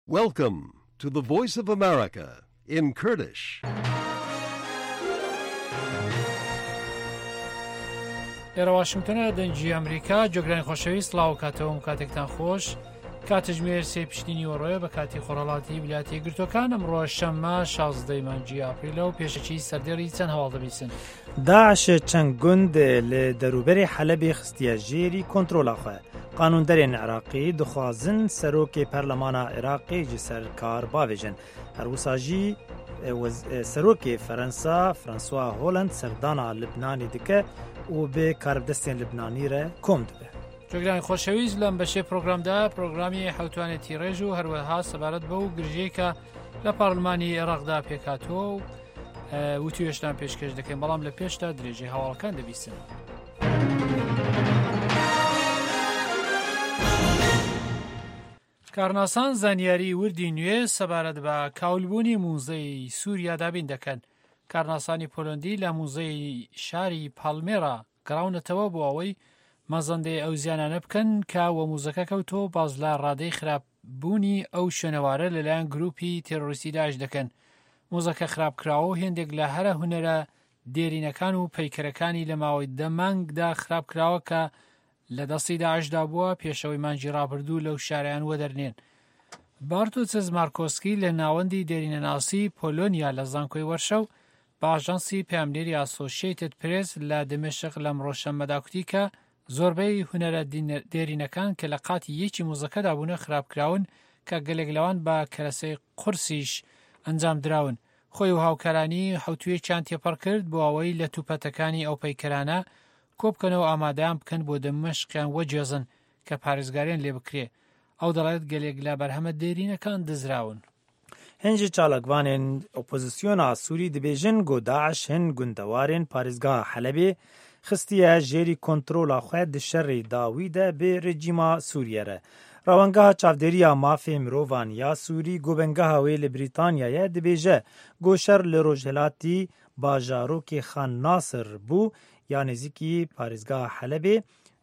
Welcome to the Voice of America in Kurdish. ئێرە واشنگتنە دەنجی ئەمریکا جۆگرانی خۆشەویست سڵاو کاتەوە کاتێکتان خۆش کاتژمێر سێ پشتینی وەڕۆیە بە کاتی خۆڕەڵاتی ویلایەتە یەکگرتووەکان ئەمڕۆ شەممە 16 مانگی ئاپریلە و پێشەکی سەردێڕی چەند هەواڵ دەبیستن. داعش چەند گوند لە دەروبەری حەلەبی خستیە ژێری کۆنتڕۆلا خۆ. قانوندەرێن عێراقی دخوازن سەرۆکێ پەرلەمانە عێراقی ji ser kar bavêjin. Herwîsajî serokê Ferensa François Hollande serdana Libnanê dike û bê karbidestên Libnanî re kom dibe. جۆگرانی خۆشەویست لەم بەشێ پرۆگرامدا پرۆگرامی حوتوانێتی ڕێژ و هەروەها سەبارەت بە و گرژەیەکە لە پاڕلمانی عێراقدا پێکاتۆ و وتوێشتان پێشکەش دەکەین بەڵام لە پێشدا درێژەی هەواڵەکان دەبیستن. کارناسان زانیاری وردی نوێ سەبارەت بە کاولبوونی موزەی سووریا دابین دەکەن. کارناسانی پۆلەندی لە موزەی شاری پالمێرا گەڕاونەتەوە بۆ ئەوەی مەزەندەی ئەو زیانانە بکەن کە وە موزەکە کەوتۆ باز لە ڕادەی خراپبوونی ئەو شوێنەوارە لەلایەن گروپی تێرۆریستی داعش دەکەن. موزەکە خراپکراوە و هێندێک لە هەرە هونەرە دێرینەکان و پەیکەرەکانی لە ماوەی دەمانگدا خراپکراوە کە لە دەستی داعشدا بووە پێشەوەی مانگی ڕابردوو لەو شارەیان وەدەرنێن. بارتۆچز مارکۆسکی لە ناوەندی دێرینەناسی پۆلۆنیا لە زانکۆی وەرشە و بە ئاژانسی پەیامدێری ئاسۆشیێتد پرێس لە دمشق لە ڕۆژشەممەدا کوتی کە زۆربەی هونەرە دێرینەکان کە لە قاتی یەکی موزەکەدا بوونە خراپکراون کە گەلێک لەوان بە کەرەسەی قورسیش ئەنجام دراون. خۆی و هاوکارانی حوتوێکیان تێپەڕ کرد بۆ ئەوەی لە توپەتەکانی ئەو پەیکەرانە کۆبکەنەوە ئامادەیان بکەن بۆ دەمەشقیان وەجێزن کە پارێزگاریان لێ بکرێ. ئەو دەڵێت گەلێک لە بەرهەمە دێرینەکان دزراون. هەنجی چالاکوانên ئۆپۆزیسیۆنا سووری دەبێژن گۆ داعش هەن گوندەوارên پارێزگا حەلەبێ خستیە ژێری کۆنتڕۆلا خۆ di şerê dawî de bê rejîma Sûriye re. Rawengeha çavdêriya mafê mirovan ya Sûrî gobengeha wê li Brîtanyayê dibêje got şer li Rojhilatî bajarokê Xan Nasir bû ya nêzîkî parêzgeha Helebê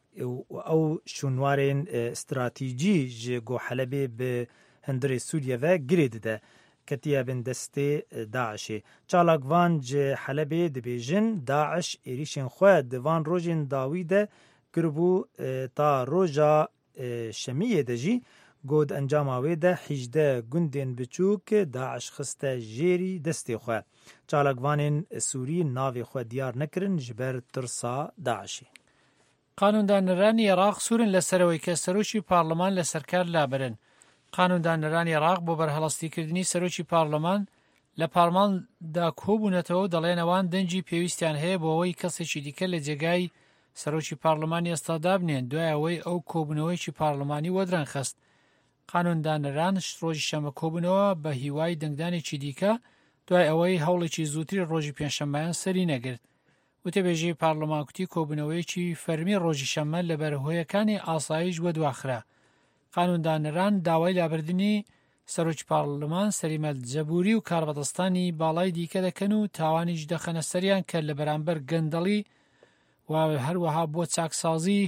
ew şûnwarên stratîjî ji got Helebê bi hundirê Sûriye ve girê dide. Ketiye bin destê Daişê. Çalakvan ji Helebê dibêjin Daeş êrişên xwe di van rojên dawî de kiribû ta roja şemiyê de jî got encama wê de 18 gundên biçûk Daeş xiste jêrî destê xwe. Çalakvanên Sûrî navê xwe diyar nekirin ji ber tirsa Daişê. قانوندانەرانی عێراق سوورن لەسەرەوەی کە سەرۆکی پارلەمان لە سەرکار لابرن. قانوندانەرانی عێراق بۆ بەرهەڵەستیکردنی سەرۆکی پارلەمان لە پارلەماندا کۆبوونەتەوە دەڵێن ئەوان دەنجی پێویستیان هەیە بۆ ئەوەی کەسێکی دیکە لە جێگای سەرۆکی پارلەمانی ئێستادا بنێن دوای ئەوەی ئەو کۆبوونەوەیکی پارلەمانی وەدران خست. قانوندانەران ڕۆژی شەمە کۆبوونەوە بە هیوای دەنگدانێکی دیکە دوای ئەوەی هەوڵێکی زووتری ڕۆژی پێنجشەممەیان سەری نەگرت. وتەبێژەی پارلەمان کوتی کۆبوونەوەیەکی فەرمی ڕۆژی شەممە لە بەرهۆیەکانی ئاسایش وەدواخرا. قانوندانەران داوای لابردنی سەرۆکی پارلەمان سەریمەت جەبوری و کاربەدەستانی باڵای دیکە دەکەن و تاوانیش دەخەنە سەریان کە لە بەرامبەر گەندەڵی و هەروەها بۆ چاکسازی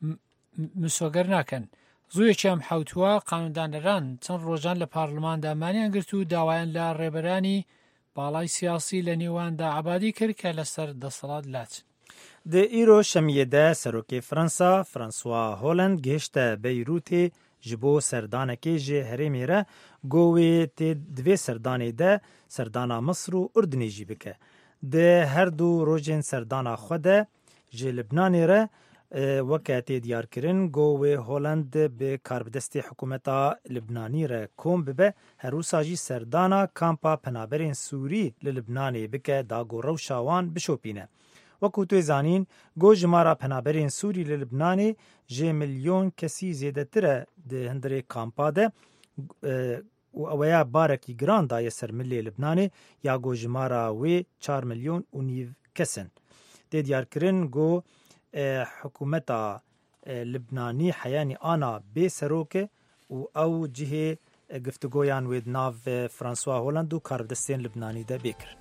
مسۆگەر ناکەن. زوویەکی ئەم حوتووە قانوندانەران چەند ڕۆژان لە پارلەماندا مانیان گرت و داوایان لە ڕێبەرانی باڵای سیاسی لە نێواندا عەبادی کرد کە لەسەر دەسەڵات لاچن. Di îro şemiyê de serokê Fransa François Hollande gihişte Beyrûtê ji bo serdanekê ji herêmê re got wê tê divê serdanê de serdana Misr û Urdunê jî bike. Di her du rojên serdana xwe de ji Libnanê re weke tê diyarkirin got wê Hollande bi karbidestê hikûmeta Libnanî re kom bibe herwisa jî serdana kampa penaberên Sûrî li Libnanê bike da got rewşa wan bişopîne. وەکو توێ زانین گۆ ژمارە پەنابەرên سووری لە لبنانê ji milyon kesî zêdetir e di hundirê kampa de û ew barekî giran daye ser millê Libnanê ya got jimara wê 4 milyon û nîv kes in. Tê diyarkirin got hikûmeta Libnanî heyanî ana bê serok e û ew cihê giftugoyan wê di nav François Hollande û karbidestên Libnanî de bêkirin.